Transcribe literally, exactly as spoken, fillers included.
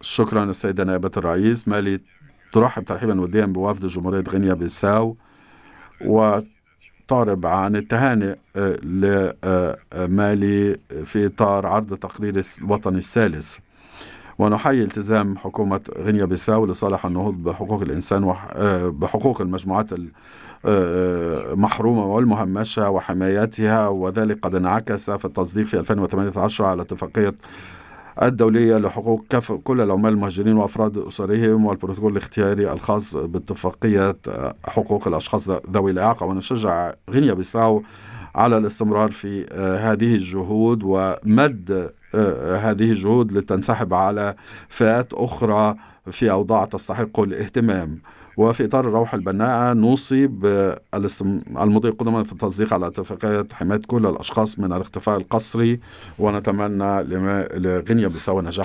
شكرا السيدة نائبة الرئيس. مالي ترحب ترحيبا وديا بوفد جمهورية غينيا بيساو وتعرب عن التهانئ لمالي في إطار عرض تقرير الوطني الثالث. ونحيي التزام حكومة غينيا بيساو لصالح النهوض بحقوق الإنسان وبحقوق المجموعات المحرومة والمهمشة وحمايتها، وذلك قد انعكس في التصديق في ألفين وثمانية عشر على اتفاقية الدولية لحقوق كف كل العمال المهاجرين وأفراد أسرهم والبروتوكول الاختياري الخاص باتفاقية حقوق الأشخاص ذوي الإعاقة. ونشجع غينيا بيساو على الاستمرار في هذه الجهود ومد هذه الجهود لتنسحب على فئات أخرى في أوضاع تستحق الاهتمام. وفي إطار الروح البناءة نوصي بالمضي قدما في التصديق على اتفاقية حماية كل الأشخاص من الاختفاء القسري، ونتمنى لغينيا بيساو نجاح